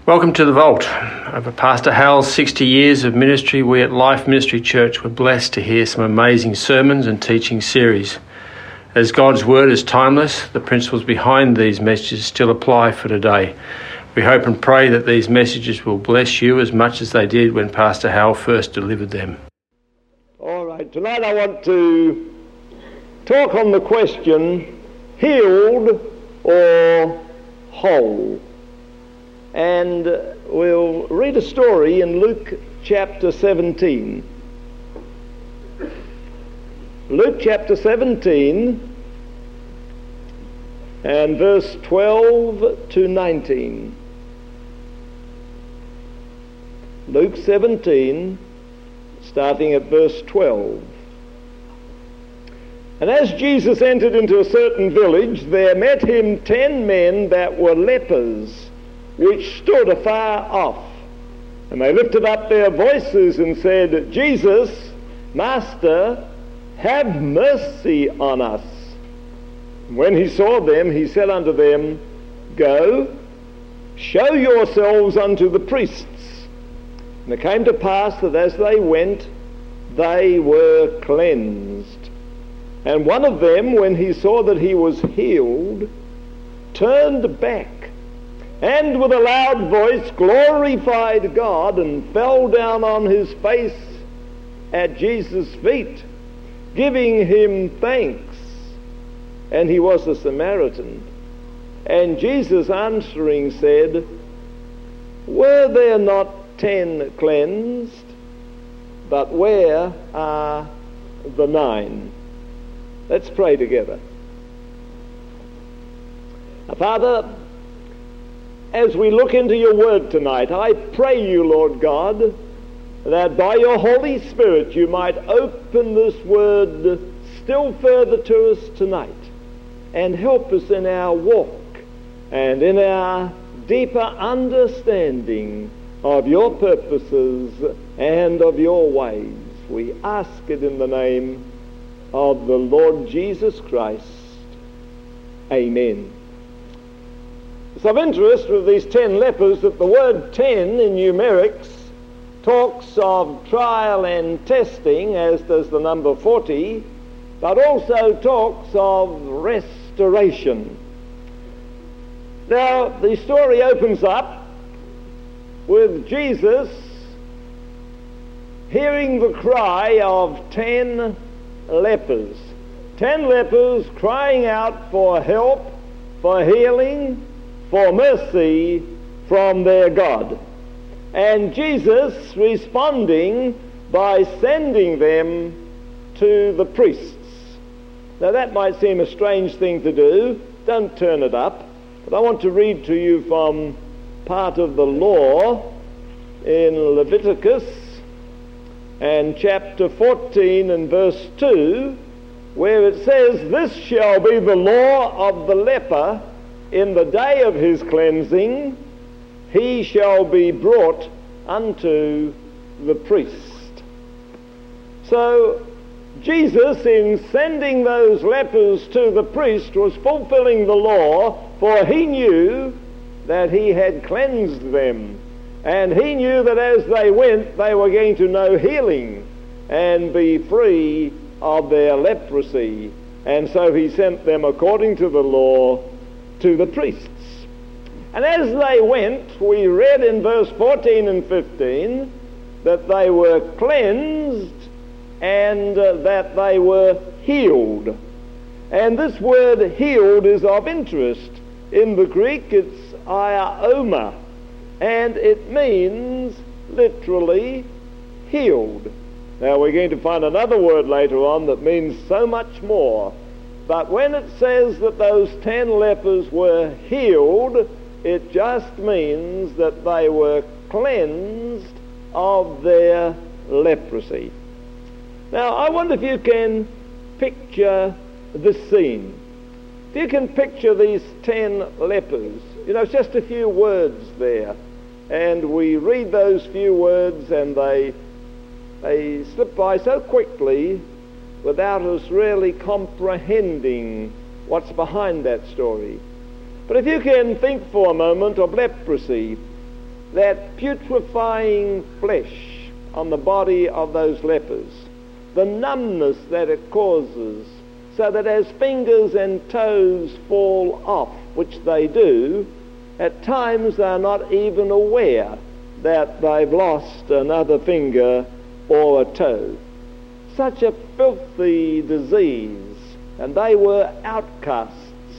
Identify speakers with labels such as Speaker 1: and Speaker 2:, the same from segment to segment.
Speaker 1: Welcome to The Vault. Over Pastor Hal's 60 years of ministry, we at Life Ministry Church were blessed to hear some amazing sermons and teaching series. As God's Word is timeless, the principles behind these messages still apply for today. We hope and pray that these messages will bless you as much as they did when Pastor Hal first delivered them.
Speaker 2: All right, tonight I want to talk on the question, healed or whole? And we'll read a story in Luke chapter 17. Luke chapter 17 and verse 12 to 19. Luke 17, starting at verse 12. And as Jesus entered into a certain village, there met him 10 men that were lepers, which stood afar off. And they lifted up their voices and said, Jesus, Master, have mercy on us. And when he saw them, he said unto them, Go, show yourselves unto the priests. And it came to pass that as they went, they were cleansed. And one of them, when he saw that he was healed, turned back, and with a loud voice glorified God, and fell down on his face at Jesus' feet, giving him thanks. And he was a Samaritan. And Jesus answering said, Were there not 10 cleansed? But where are the 9? Let's pray together. Father, as we look into your word tonight, I pray you, Lord God, that by your Holy Spirit you might open this word still further to us tonight and help us in our walk and in our deeper understanding of your purposes and of your ways. We ask it in the name of the Lord Jesus Christ. Amen. It's of interest with these 10 lepers that the word 10 in numerics talks of trial and testing, as does the number 40, but also talks of restoration. Now, the story opens up with Jesus hearing the cry of 10 lepers. 10 lepers crying out for help, for healing, for mercy from their God. And Jesus responding by sending them to the priests. Now that might seem a strange thing to do. Don't turn it up. But I want to read to you from part of the law in Leviticus and chapter 14 and verse 2, where it says, This shall be the law of the leper. In the day of his cleansing, he shall be brought unto the priest. So, Jesus, in sending those lepers to the priest, was fulfilling the law, for he knew that he had cleansed them. And he knew that as they went, they were going to know healing and be free of their leprosy. And so he sent them according to the law to the priests. And as they went, we read in verse 14 and 15 that they were cleansed and that they were healed. And this word healed is of interest. In the Greek it's iaoma, and it means literally healed. Now we're going to find another word later on that means so much more. But when it says that those 10 lepers were healed, it just means that they were cleansed of their leprosy. Now, I wonder if you can picture this scene. If you can picture these 10 lepers, it's just a few words there. And we read those few words and they slip by so quickly without us really comprehending what's behind that story. But if you can think for a moment of leprosy, that putrefying flesh on the body of those lepers, the numbness that it causes, so that as fingers and toes fall off, which they do, at times they are not even aware that they've lost another finger or a toe. Such a filthy disease, and they were outcasts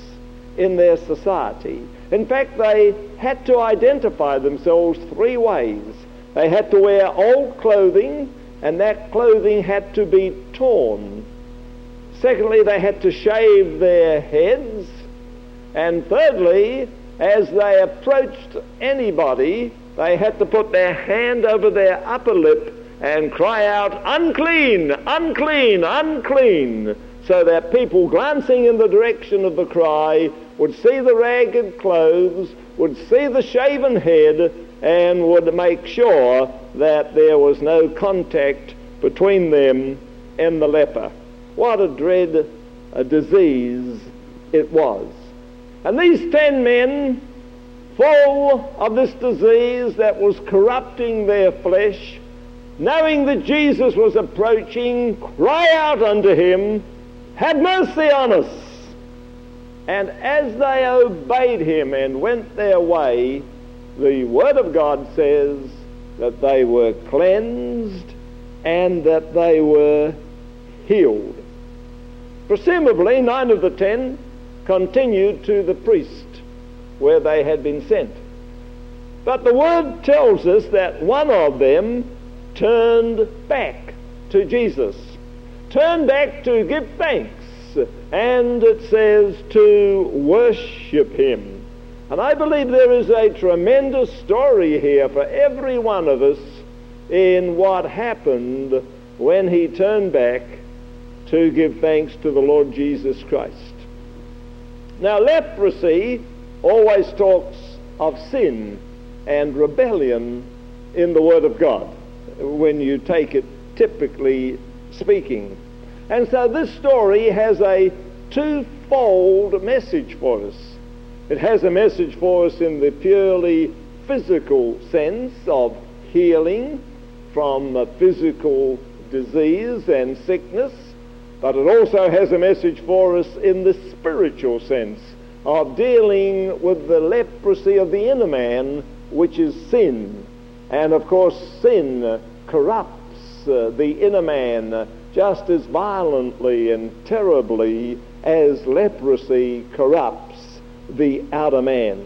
Speaker 2: in their society. In fact, they had to identify themselves three ways. They had to wear old clothing, and that clothing had to be torn. Secondly, they had to shave their heads. And thirdly, as they approached anybody, they had to put their hand over their upper lip and cry out, "Unclean, unclean, unclean," so that people glancing in the direction of the cry would see the ragged clothes, would see the shaven head, and would make sure that there was no contact between them and the leper. What a dread disease it was. And these 10 men, full of this disease that was corrupting their flesh, knowing that Jesus was approaching, cry out unto him, "Have mercy on us!" And as they obeyed him and went their way, the Word of God says that they were cleansed and that they were healed. Presumably, 9 of the 10 continued to the priest where they had been sent. But the Word tells us that one of them turned back to Jesus, turned back to give thanks, and it says to worship him. And I believe there is a tremendous story here for every one of us in what happened when he turned back to give thanks to the Lord Jesus Christ. Now, leprosy always talks of sin and rebellion in the Word of God, when you take it typically speaking. And so this story has a twofold message for us. It has a message for us in the purely physical sense of healing from physical disease and sickness, but it also has a message for us in the spiritual sense of dealing with the leprosy of the inner man, which is sin. And of course, sin corrupts the inner man just as violently and terribly as leprosy corrupts the outer man.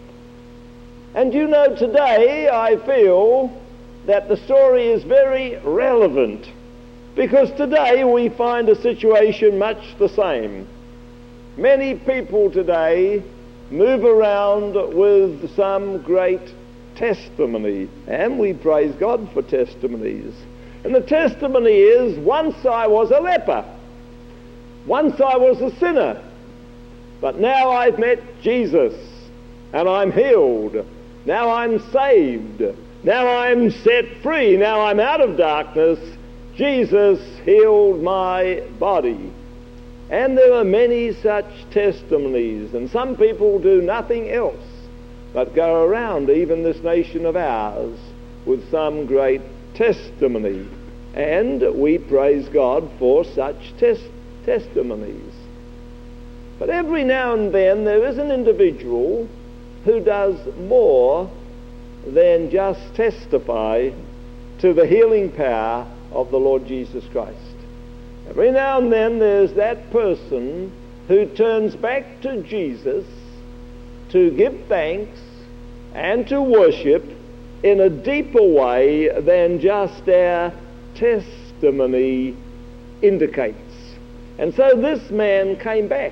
Speaker 2: And you know, today I feel that the story is very relevant, because today we find a situation much the same. Many people today move around with some great testimony, and we praise God for testimonies. And the testimony is, once I was a leper, once I was a sinner, but now I've met Jesus and I'm healed, now I'm saved, now I'm set free, now I'm out of darkness. Jesus healed my body. And there are many such testimonies, and some people do nothing else but go around, even this nation of ours, with some great testimony. And we praise God for such testimonies. But every now and then there is an individual who does more than just testify to the healing power of the Lord Jesus Christ. Every now and then there's that person who turns back to Jesus to give thanks and to worship in a deeper way than just our testimony indicates. And so this man came back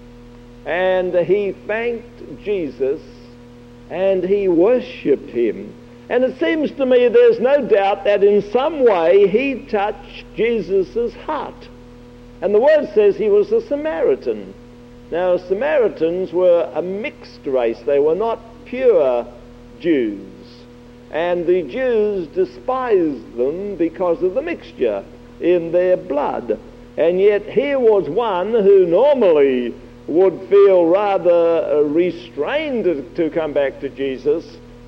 Speaker 2: and he thanked Jesus and he worshipped him. And it seems to me there's no doubt that in some way he touched Jesus' heart. And the Word says he was a Samaritan. Now, Samaritans were a mixed race. They were not pure Jews. And the Jews despised them because of the mixture in their blood. And yet here was one who normally would feel rather restrained to come back to Jesus,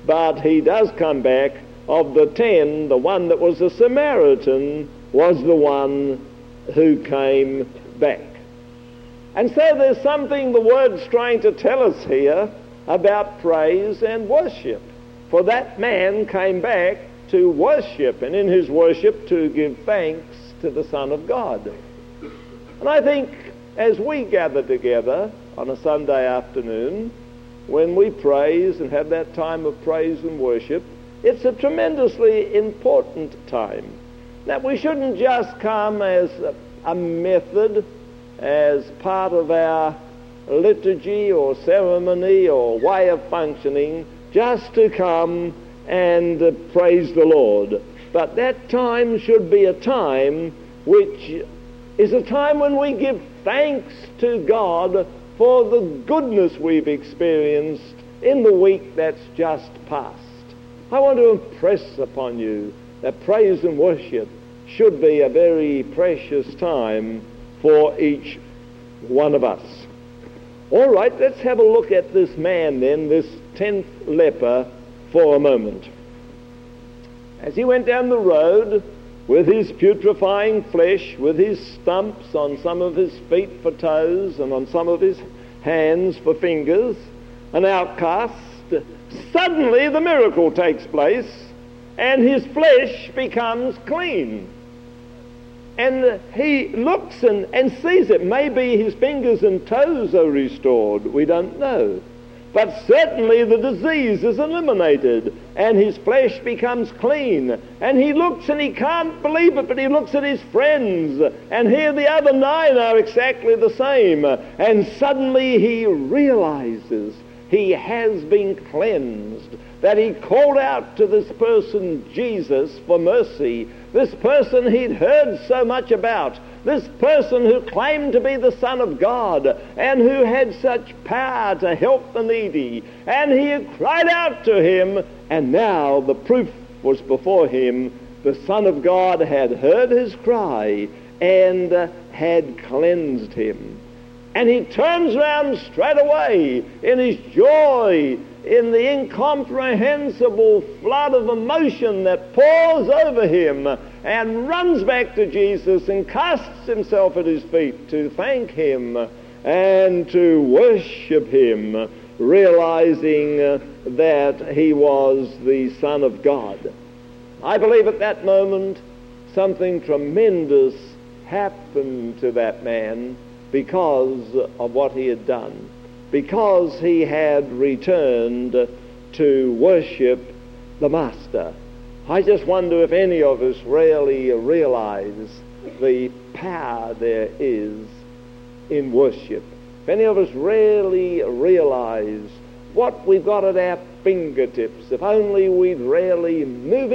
Speaker 2: but he does come back. Of the 10, the one that was a Samaritan was the one who came back. And so there's something the Word's trying to tell us here about praise and worship. For that man came back to worship, and in his worship to give thanks to the Son of God. And I think as we gather together on a Sunday afternoon, when we praise and have that time of praise and worship, it's a tremendously important time. That we shouldn't just come as a method, as part of our liturgy or ceremony or way of functioning, just to come and praise the Lord. But that time should be a time which is a time when we give thanks to God for the goodness we've experienced in the week that's just passed. I want to impress upon you that praise and worship should be a very precious time for each one of us. All right, let's have a look at this man then, this 10th leper, for a moment. As he went down the road with his putrefying flesh, with his stumps on some of his feet for toes and on some of his hands for fingers, an outcast, suddenly the miracle takes place and his flesh becomes clean. And he looks and sees it. Maybe his fingers and toes are restored. We don't know. But certainly the disease is eliminated and his flesh becomes clean. And he looks and he can't believe it, but he looks at his friends. And here the other 9 are exactly the same. And suddenly he realizes he has been cleansed, that he called out to this person, Jesus, for mercy. This person he'd heard so much about, this person who claimed to be the Son of God and who had such power to help the needy. And he had cried out to him, and now the proof was before him. The Son of God had heard his cry and had cleansed him. And he turns round straight away in his joy, in the incomprehensible flood of emotion that pours over him, and runs back to Jesus and casts himself at his feet to thank him and to worship him, realizing that he was the Son of God. I believe at that moment something tremendous happened to that man because of what he had done, because he had returned to worship the Master. I just wonder if any of us really realize the power there is in worship. If any of us really realize what we've got at our fingertips, if only we'd really move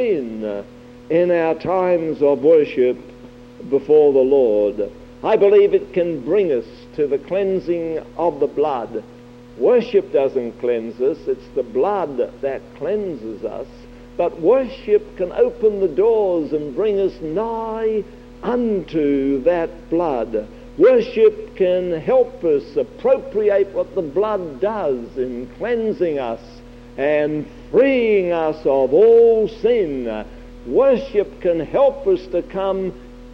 Speaker 2: in our times of worship before the Lord. I believe it can bring us to the cleansing of the blood. Worship doesn't cleanse us, it's the blood that cleanses us. But worship can open the doors and bring us nigh unto that blood. Worship can help us appropriate what the blood does in cleansing us and freeing us of all sin. Worship can help us to come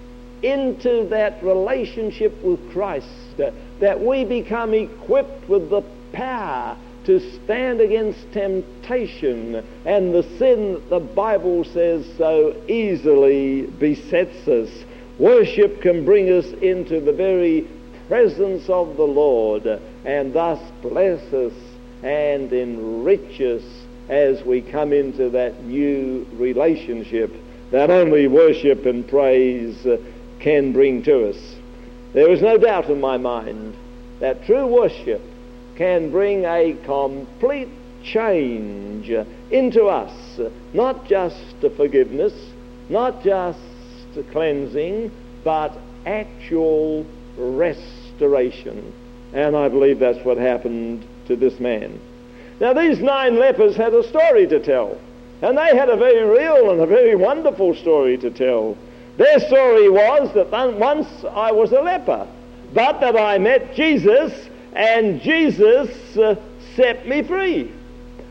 Speaker 2: into that relationship with Christ, that we become equipped with the power to stand against temptation and the sin that the Bible says so easily besets us. Worship can bring us into the very presence of the Lord and thus bless us and enrich us as we come into that new relationship that only worship and praise can bring to us. There is no doubt in my mind that true worship can bring a complete change into us, not just a forgiveness, not just a cleansing, but actual restoration. And I believe that's what happened to this man. Now these 9 lepers had a story to tell, and they had a very real and a very wonderful story to tell. Their story was that once I was a leper, but that I met Jesus and Jesus set me free.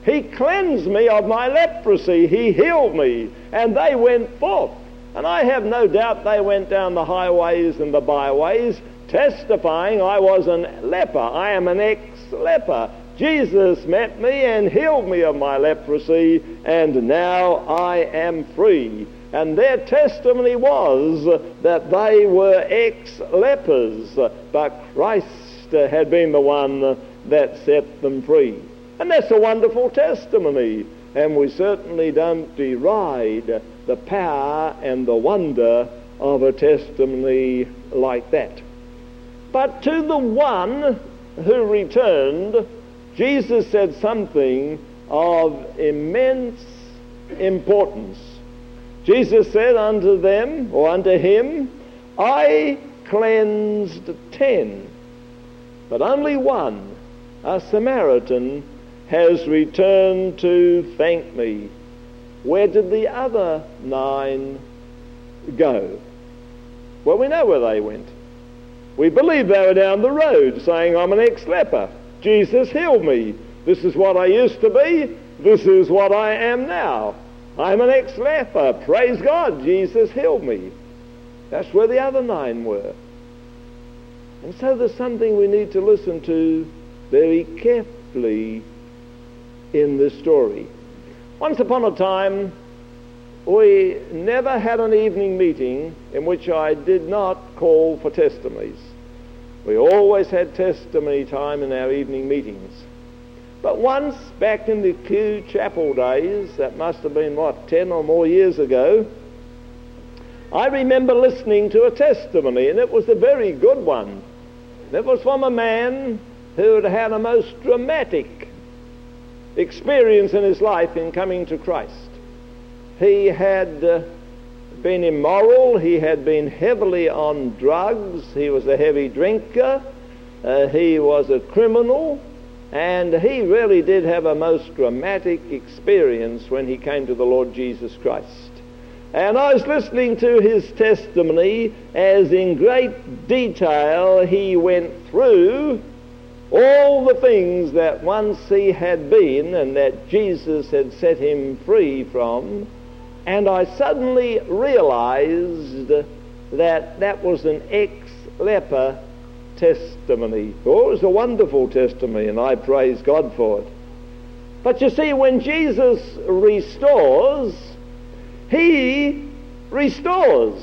Speaker 2: He cleansed me of my leprosy. He healed me. And they went forth. And I have no doubt they went down the highways and the byways, testifying I was a leper. I am an ex-leper. Jesus met me and healed me of my leprosy, and now I am free. And their testimony was that they were ex-lepers, but Christ had been the one that set them free. And that's a wonderful testimony, and we certainly don't deride the power and the wonder of a testimony like that. But to the one who returned, Jesus said something of immense importance. Jesus said unto them, or unto him, I cleansed 10, but only one, a Samaritan, has returned to thank me. Where did the other 9 go? Well, we know where they went. We believe they were down the road saying, I'm an ex-leper. Jesus healed me. This is what I used to be. This is what I am now. I'm an ex-leper. Praise God, Jesus healed me. That's where the other 9 were. And so there's something we need to listen to very carefully in this story. Once upon a time, we never had an evening meeting in which I did not call for testimonies. We always had testimony time in our evening meetings. But once, back in the Kew Chapel days, that must have been, 10 or more years ago, I remember listening to a testimony, and it was a very good one. It was from a man who had had a most dramatic experience in his life in coming to Christ. He had been immoral. He had been heavily on drugs. He was a heavy drinker. He was a criminal. And he really did have a most dramatic experience when he came to the Lord Jesus Christ. And I was listening to his testimony as in great detail he went through all the things that once he had been and that Jesus had set him free from. And I suddenly realized that that was an ex-leper testimony. Oh, it was a wonderful testimony, and I praise God for it. But you see, when Jesus restores, he restores.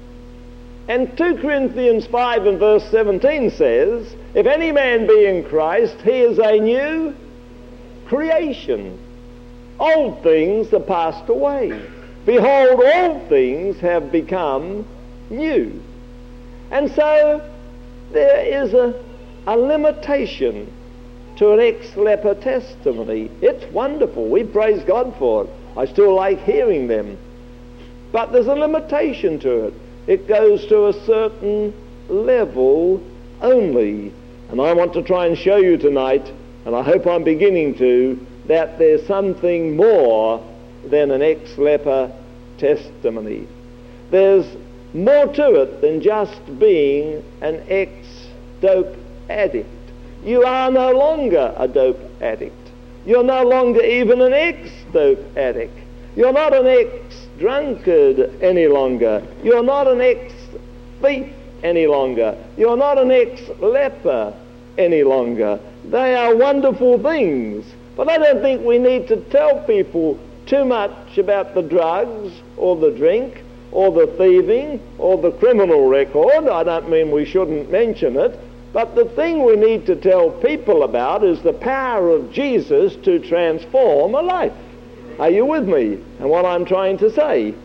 Speaker 2: And 2 Corinthians 5 and verse 17 says, if any man be in Christ, he is a new creation. Old things are passed away. Behold, all things have become new. And so there is a limitation to an ex-leper testimony. It's wonderful. We praise God for it. I still like hearing them. But there's a limitation to it. It goes to a certain level only. And I want to try and show you tonight, and I hope I'm beginning to, that there's something more than an ex-leper testimony. There's more to it than just being an ex-dope addict. You are no longer a dope addict. You're no longer even an ex-dope addict. You're not an ex-drunkard any longer. You're not an ex-thief any longer. You're not an ex-leper any longer. They are wonderful things. But I don't think we need to tell people too much about the drugs or the drink or the thieving or the criminal record. I don't mean we shouldn't mention it. But the thing we need to tell people about is the power of Jesus to transform a life. Are you with me and what I'm trying to say?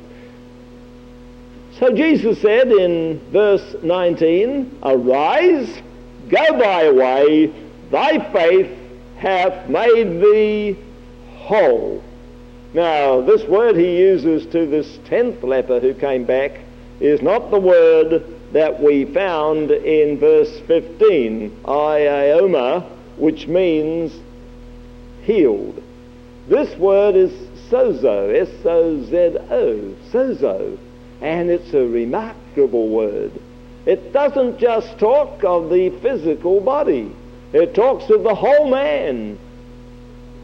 Speaker 2: So Jesus said in verse 19, arise, go thy way, thy faith hath made thee whole. Now, this word he uses to this 10th leper who came back is not the word that we found in verse 15, ioma, which means healed. This word is sozo, S-O-Z-O, sozo, and it's a remarkable word. It doesn't just talk of the physical body. It talks of the whole man,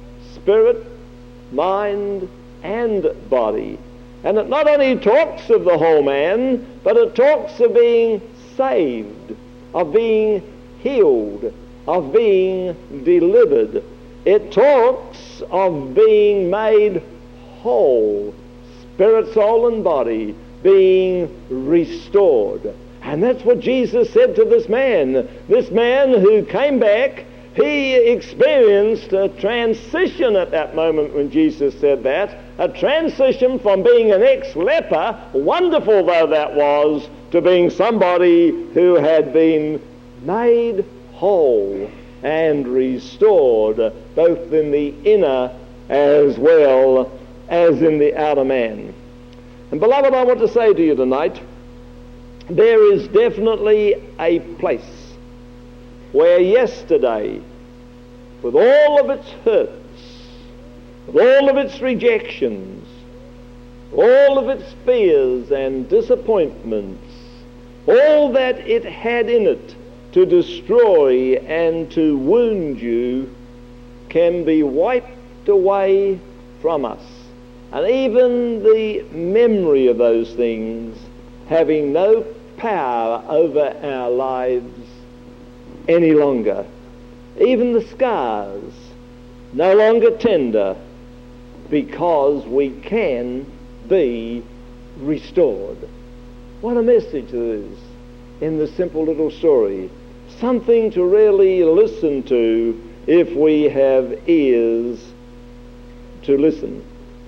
Speaker 2: spirit, mind, and body. And it not only talks of the whole man, but it talks of being saved, of being healed, of being delivered. It talks of being made whole, spirit, soul, and body, being restored. And that's what Jesus said to this man who came back. He experienced a transition at that moment when Jesus said that, a transition from being an ex-leper, wonderful though that was, to being somebody who had been made whole and restored, both in the inner as well as in the outer man. And beloved, I want to say to you tonight, there is definitely a place where yesterday, with all of its hurts, with all of its rejections, all of its fears and disappointments, all that it had in it to destroy and to wound you, can be wiped away from us. And even the memory of those things having no power over our lives any longer. Even the scars no longer tender, because we can be restored. What a message it is in this simple little story. Something to really listen to if we have ears to listen.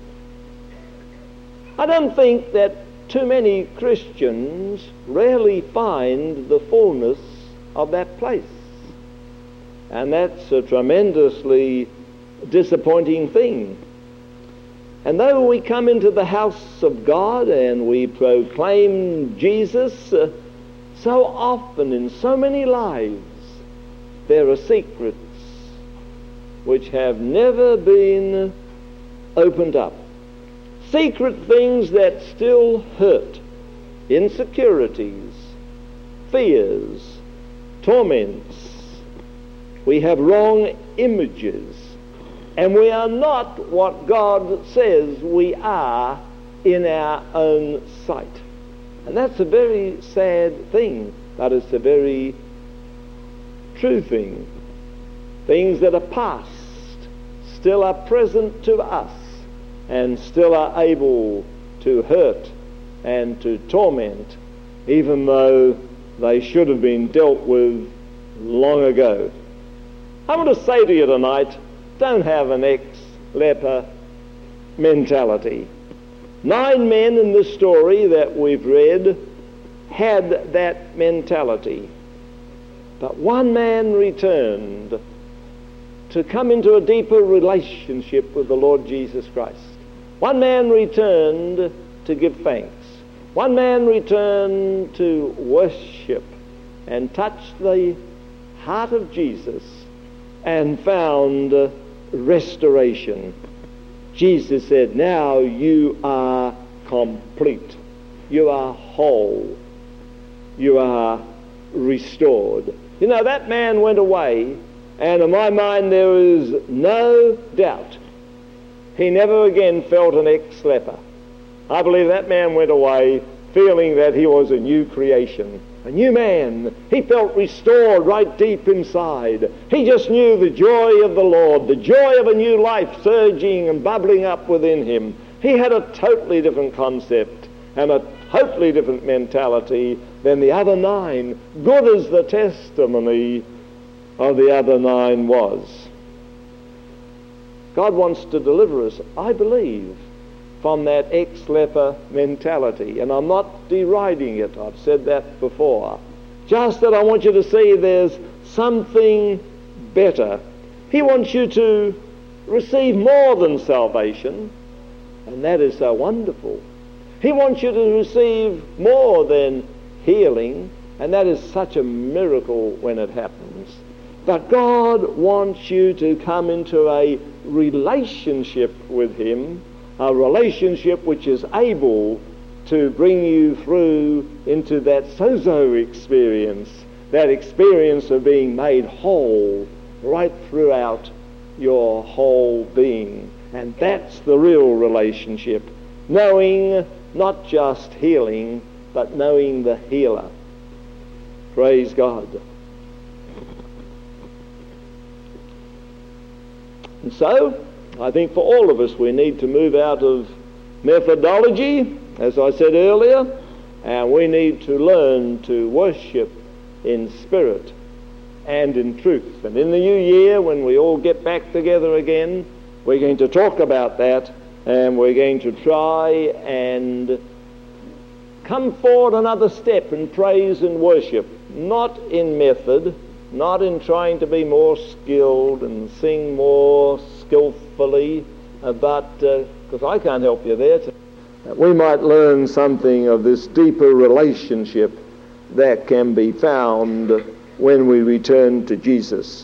Speaker 2: I don't think that too many Christians rarely find the fullness of that place. And that's a tremendously disappointing thing. And though we come into the house of God and we proclaim Jesus, so often in so many lives there are secrets which have never been opened up. Secret things that still hurt, insecurities, fears, torments. We have wrong images, and we are not what God says we are in our own sight. And that's a very sad thing, but it's a very true thing. Things that are past still are present to us and still are able to hurt and to torment, even though they should have been dealt with long ago. I want to say to you tonight, don't have an ex-leper mentality. 9 men in this story that we've read had that mentality. But 1 man returned to come into a deeper relationship with the Lord Jesus Christ. 1 man returned to give thanks. 1 man returned to worship and touch the heart of Jesus and found restoration. Jesus said, now you are complete. You are whole. You are restored. You know, that man went away, and in my mind there is no doubt he never again felt an ex-leper. I believe that man went away feeling that he was a new creation, a new man. He felt restored right deep inside. He just knew the joy of the Lord, the joy of a new life surging and bubbling up within him. He had a totally different concept and a totally different mentality than the other 9, good as the testimony of the other 9 was. God wants to deliver us, I believe, from that ex-leper mentality. And I'm not deriding it. I've said that before. Just that I want you to see there's something better. He wants you to receive more than salvation, and that is so wonderful. He wants you to receive more than healing, and that is such a miracle when it happens. But God wants you to come into a relationship with Him, a relationship which is able to bring you through into that sozo experience, that experience of being made whole right throughout your whole being. And that's the real relationship. Knowing not just healing, but knowing the healer. Praise God. And so, I think for all of us, we need to move out of methodology, as I said earlier, and we need to learn to worship in spirit and in truth. And in the new year, when we all get back together again, we're going to talk about that, and we're going to try and come forward another step in praise and worship, not in method, not in trying to be more skilled and sing more skillfully, but because I can't help you there, we might learn something of this deeper relationship that can be found when we return to Jesus.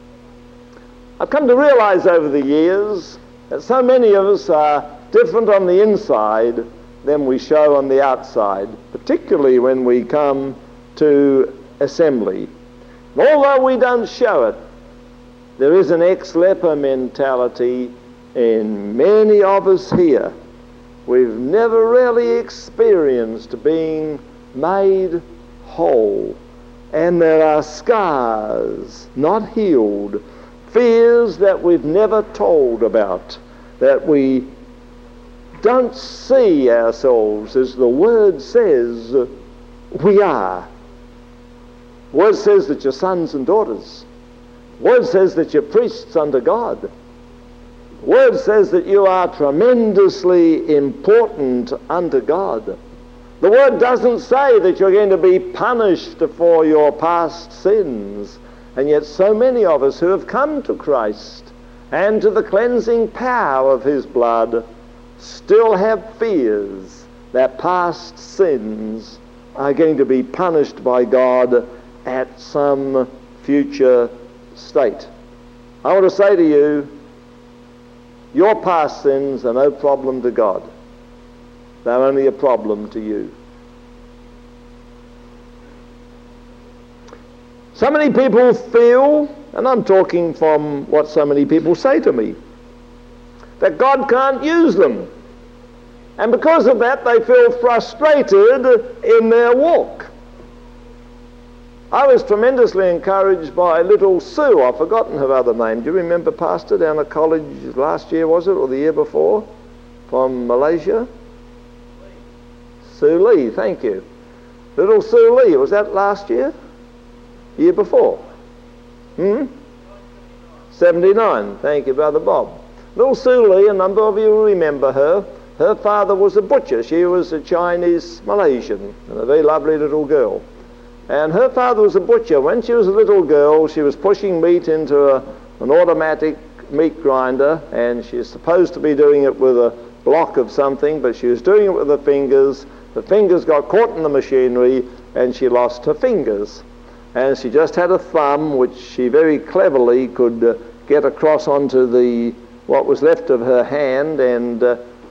Speaker 2: I've come to realize over the years that so many of us are different on the inside than we show on the outside, particularly when we come to assembly. Although we don't show it, there is an ex-leper mentality in many of us here. We've never really experienced being made whole. And there are scars not healed, fears that we've never told about, that we don't see ourselves as the Word says we are. The Word says that you're sons and daughters. The Word says that you're priests unto God. The Word says that you are tremendously important unto God. The Word doesn't say that you're going to be punished for your past sins. And yet so many of us who have come to Christ and to the cleansing power of His blood still have fears that past sins are going to be punished by God at some future state. I want to say to you, your past sins are no problem to God. They're only a problem to you. So many people feel, and I'm talking from what so many people say to me, that God can't use them. And because of that, they feel frustrated in their walk. I was tremendously encouraged by little Sue. I've forgotten her other name. Do you remember, Pastor, down at college last year, was it, or the year before, from Malaysia? Sue Lee, thank you. Little Sue Lee, was that last year? Year before? 79, thank you, Brother Bob. Little Sue Lee, a number of you will remember her. Her father was a butcher. She was a Chinese Malaysian, and a very lovely little girl. And her father was a butcher. When she was a little girl, she was pushing meat into an automatic meat grinder, and she was supposed to be doing it with a block of something, but she was doing it with her fingers. The fingers got caught in the machinery, and she lost her fingers. And she just had a thumb, which she very cleverly could get across onto what was left of her hand, and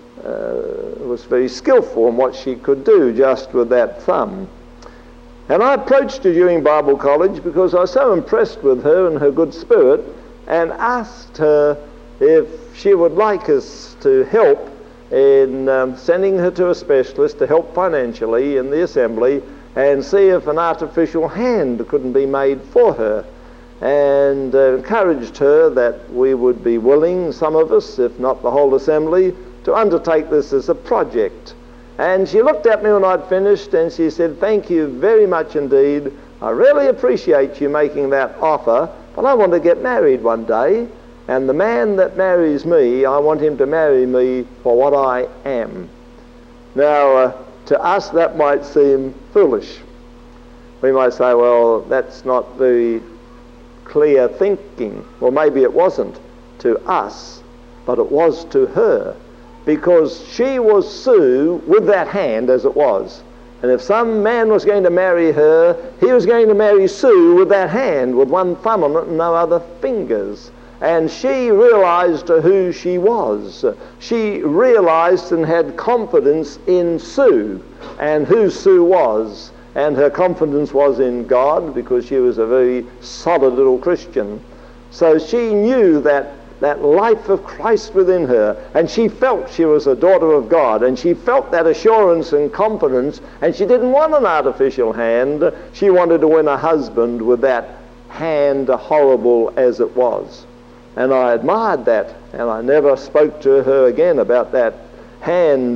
Speaker 2: was very skillful in what she could do just with that thumb. And I approached her during Bible college because I was so impressed with her and her good spirit, and asked her if she would like us to help in sending her to a specialist to help financially in the assembly and see if an artificial hand couldn't be made for her, and encouraged her that we would be willing, some of us, if not the whole assembly, to undertake this as a project. And she looked at me when I'd finished and she said, "Thank you very much indeed. I really appreciate you making that offer, but I want to get married one day, and the man that marries me, I want him to marry me for what I am." Now, to us that might seem foolish. We might say, well, that's not very clear thinking. Well, maybe it wasn't to us, but it was to her, because she was Sue with that hand as it was. And if some man was going to marry her, he was going to marry Sue with that hand, with one thumb on it and no other fingers. And she realized who she was. She realized and had confidence in Sue and who Sue was. And her confidence was in God, because she was a very solid little Christian. So she knew that that life of Christ within her, and she felt she was a daughter of God, and she felt that assurance and confidence, and she didn't want an artificial hand. She wanted to win a husband with that hand, horrible as it was. And I admired that, and I never spoke to her again about that hand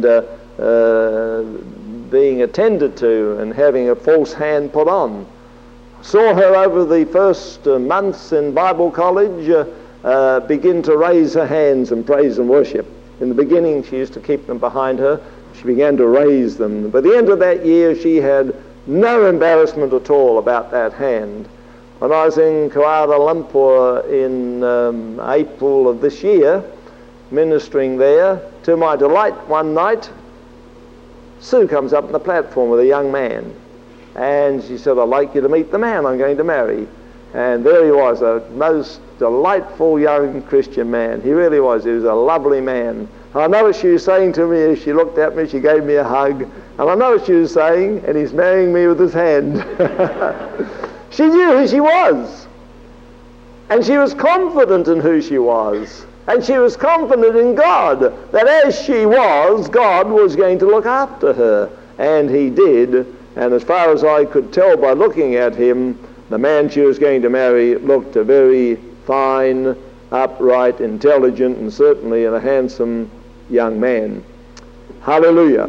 Speaker 2: being attended to and having a false hand put on. Saw her over the first months in Bible college begin to raise her hands and praise and worship. In the beginning, she used to keep them behind her. She began to raise them. By the end of that year, she had no embarrassment at all about that hand. When I was in Kuala Lumpur in April of this year, ministering there, to my delight one night, Sue comes up on the platform with a young man. And she said, "I'd like you to meet the man I'm going to marry." And there he was, a most delightful young Christian man. He really was. He was a lovely man. I know what she was saying to me as she looked at me. She gave me a hug. And I know what she was saying, and he's marrying me with his hand. She knew who she was. And she was confident in who she was. And she was confident in God, that as she was, God was going to look after her. And he did. And as far as I could tell by looking at him, the man she was going to marry looked a very fine, upright, intelligent, and certainly a handsome young man. Hallelujah.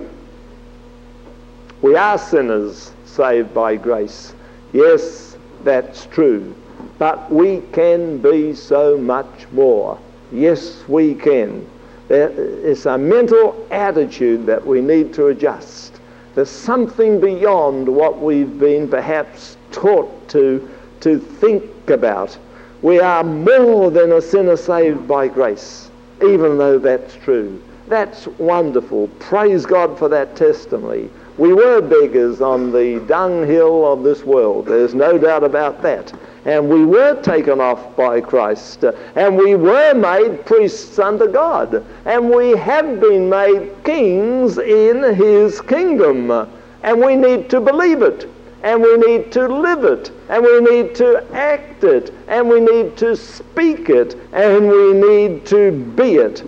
Speaker 2: We are sinners saved by grace. Yes, that's true. But we can be so much more. Yes, we can. It's a mental attitude that we need to adjust. There's something beyond what we've been perhaps taught to think about. We are more than a sinner saved by grace, even though that's true. That's wonderful. Praise God for that testimony. We were beggars on the dunghill of this world. There's no doubt about that. And we were taken off by Christ. And we were made priests unto God. And we have been made kings in his kingdom. And we need to believe it. And we need to live it. And we need to act it. And we need to speak it. And we need to be it.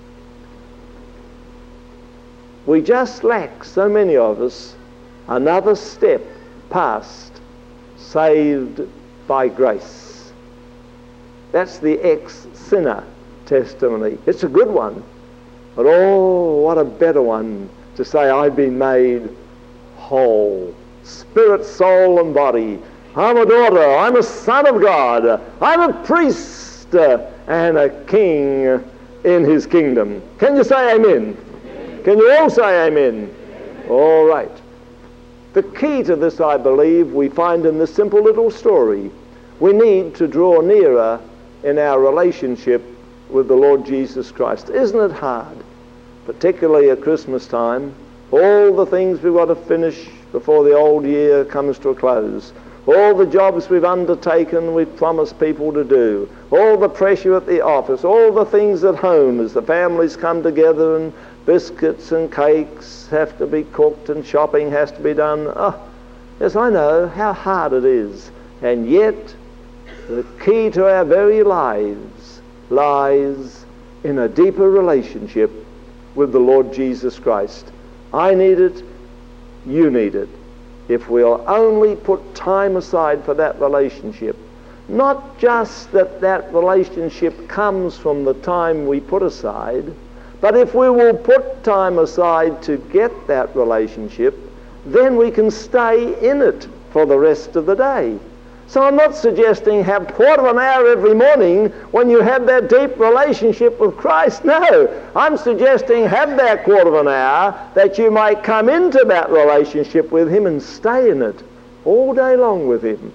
Speaker 2: We just lack, so many of us, another step past saved by grace. That's the ex-sinner testimony. It's a good one. But oh, what a better one to say, I've been made whole. Spirit, soul, and body. I'm a daughter. I'm a son of God. I'm a priest and a king in his kingdom. Can you say amen? Can you all say amen? All right. The key to this, I believe, we find in this simple little story. We need to draw nearer in our relationship with the Lord Jesus Christ. Isn't it hard? Particularly at Christmas time. All the things we've got to finish before the old year comes to a close. All the jobs we've undertaken, we've promised people to do. All the pressure at the office. All the things at home as the families come together and biscuits and cakes have to be cooked and shopping has to be done. Oh, yes, I know how hard it is. And yet, the key to our very lives lies in a deeper relationship with the Lord Jesus Christ. I need it, you need it. If we'll only put time aside for that relationship, not just that relationship comes from the time we put aside, but if we will put time aside to get that relationship, then we can stay in it for the rest of the day. So I'm not suggesting have a quarter of an hour every morning when you have that deep relationship with Christ. No, I'm suggesting have that quarter of an hour that you might come into that relationship with him and stay in it all day long with him.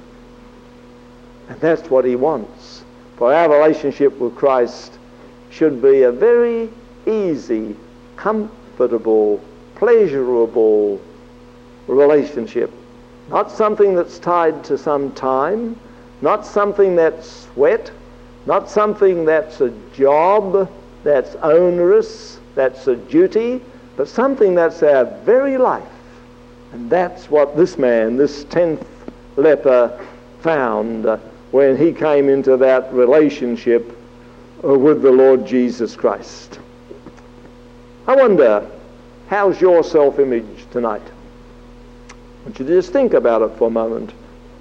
Speaker 2: And that's what he wants. For our relationship with Christ should be a very easy, comfortable, pleasurable relationship. Not something that's tied to some time, not something that's sweat, not something that's a job, that's onerous, that's a duty, but something that's our very life. And that's what this man, this 10th leper, found when he came into that relationship with the Lord Jesus Christ. I wonder, how's your self-image tonight? I want you to just think about it for a moment.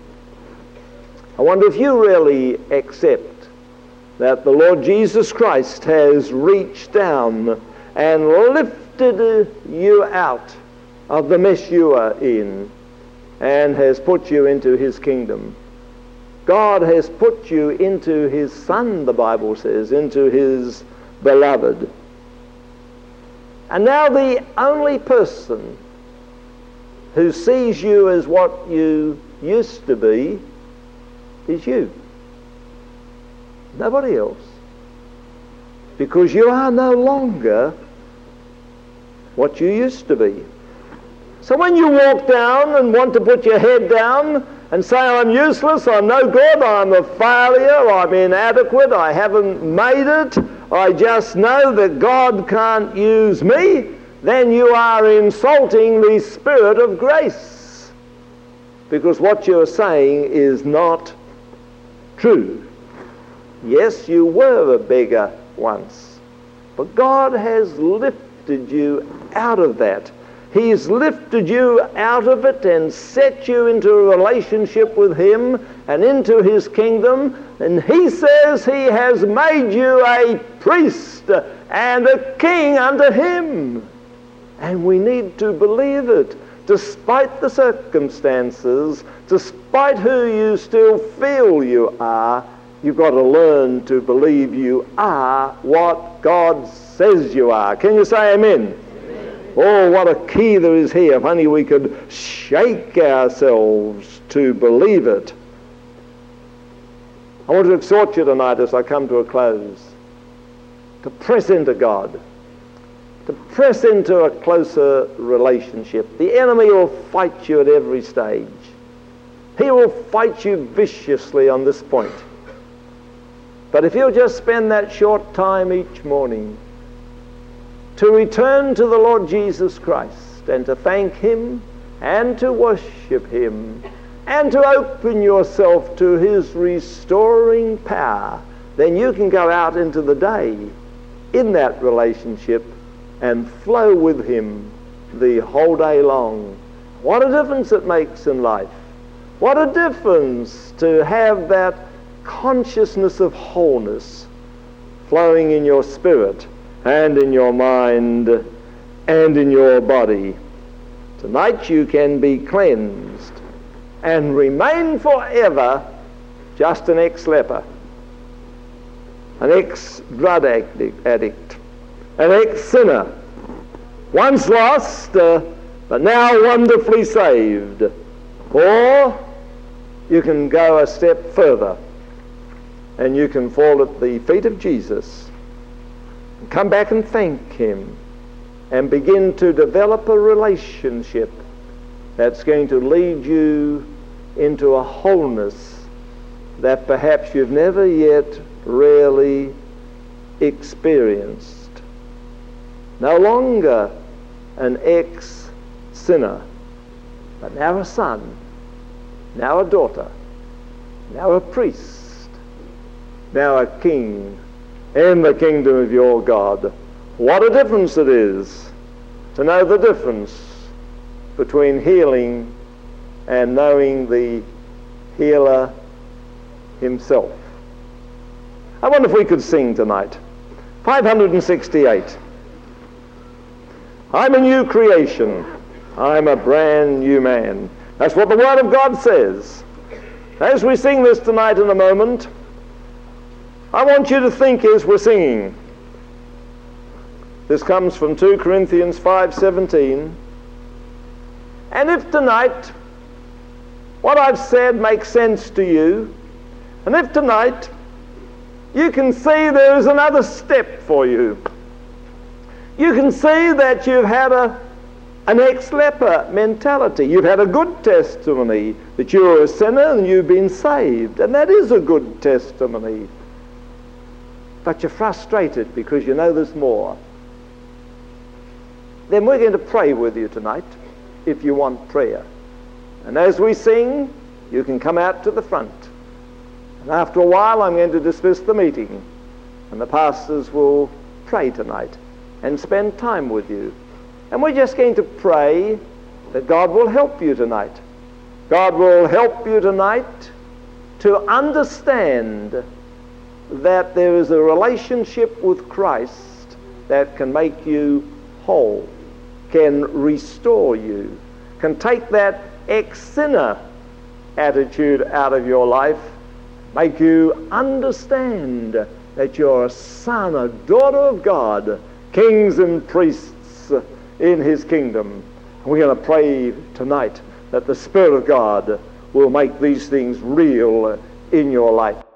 Speaker 2: I wonder if you really accept that the Lord Jesus Christ has reached down and lifted you out of the mess you are in and has put you into his kingdom. God has put you into his Son, the Bible says, into his beloved. And now the only person who sees you as what you used to be is you. Nobody else. Because you are no longer what you used to be. So when you walk down and want to put your head down and say, I'm useless, I'm no good, I'm a failure, I'm inadequate, I haven't made it, I just know that God can't use me, then you are insulting the Spirit of grace. Because what you're saying is not true. Yes, you were a beggar once, but God has lifted you out of that. He's lifted you out of it and set you into a relationship with him and into his kingdom. And he says he has made you a priest and a king unto him. And we need to believe it. Despite the circumstances, despite who you still feel you are, you've got to learn to believe you are what God says you are. Can you say amen? Oh, what a key there is here. If only we could shake ourselves to believe it. I want to exhort you tonight as I come to a close to press into God, to press into a closer relationship. The enemy will fight you at every stage. He will fight you viciously on this point. But if you'll just spend that short time each morning to return to the Lord Jesus Christ and to thank him and to worship him and to open yourself to his restoring power, then you can go out into the day in that relationship and flow with him the whole day long. What a difference it makes in life. What a difference to have that consciousness of wholeness flowing in your spirit and in your mind and in your body. Tonight you can be cleansed and remain forever just an ex-leper, an ex-drug addict, an ex-sinner, once lost but now wonderfully saved. Or you can go a step further and you can fall at the feet of Jesus, come back and thank him, and begin to develop a relationship that's going to lead you into a wholeness that perhaps you've never yet really experienced. No longer an ex-sinner, but now a son, now a daughter, now a priest, now a king in the kingdom of your God. What a difference it is to know the difference between healing and knowing the healer himself. I wonder if we could sing tonight. 568. I'm a new creation. I'm a brand new man. That's what the Word of God says. As we sing this tonight in a moment, I want you to think as we're singing. This comes from 2 Corinthians 5:17. And if tonight what I've said makes sense to you, and if tonight you can see there is another step for you, you can see that you've had an ex-leper mentality. You've had a good testimony that you're a sinner and you've been saved, and that is a good testimony. But you're frustrated because you know there's more. Then we're going to pray with you tonight if you want prayer. And as we sing, you can come out to the front. And after a while, I'm going to dismiss the meeting. And the pastors will pray tonight and spend time with you. And we're just going to pray that God will help you tonight. God will help you tonight to understand that there is a relationship with Christ that can make you whole, can restore you, can take that ex-sinner attitude out of your life, make you understand that you're a son, a daughter of God, kings and priests in his kingdom. We're going to pray tonight that the Spirit of God will make these things real in your life.